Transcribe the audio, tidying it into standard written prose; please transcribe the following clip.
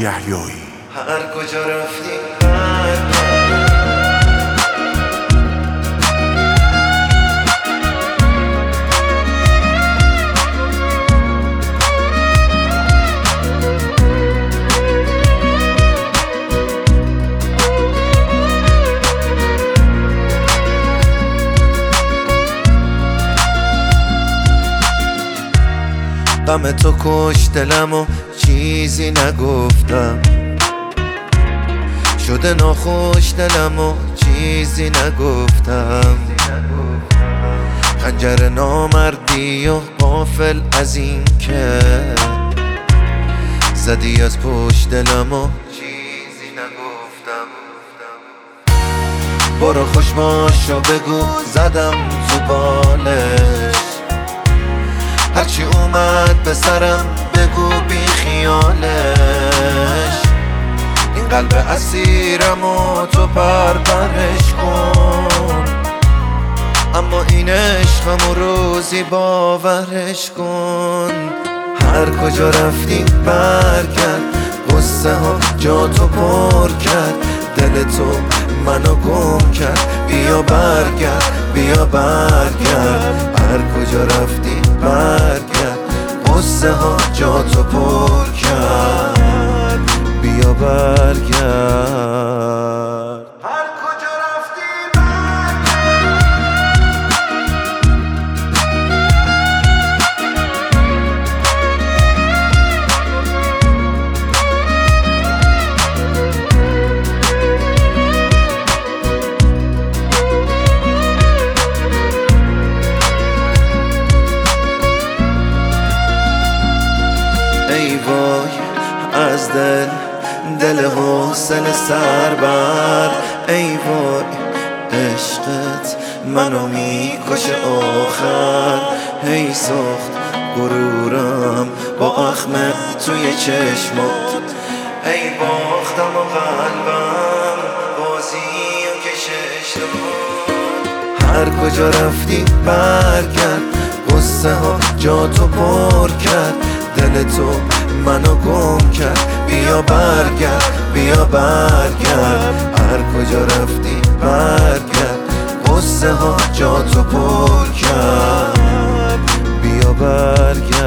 یحیایی. هر کجا رفتی غم تو کش دلم و چیزی نگفتم، شده ناخوش دلم و چیزی نگفتم. خنجر نامردی و غافل از این که زدی از پشت دلم و چیزی نگفتم. برو خوش باش و بگو زدم تو بالش، هرچی اومد به سرم بگو بی خیالش. این قلب اسیرم و تو پرپرش کن، اما این عشقم و روزی باورش کن. هر کجا رفتی برگرد، قصه ها جا تو پر کرد، دل تو منو گم کرد. بیا برگرد بیا برگرد، هر کجا رفتی برگرد، قصه ها جا تو پر کرد. بیا برگرد. ای وای از دل حسن سربر، ای وای عشقت منو میکشه آخر. ای سخت غرورم با اخم توی چشمات، ای باختم و قلبم بازی و کشش داد. هر کجا رفتی برگرد، قصه ها جا تو پر کرد، دل تو منو گم کرد. بیا برگرد بیا برگرد، هر کجا رفتی برگرد، قصه ها جا تو پر کرد. بیا برگرد.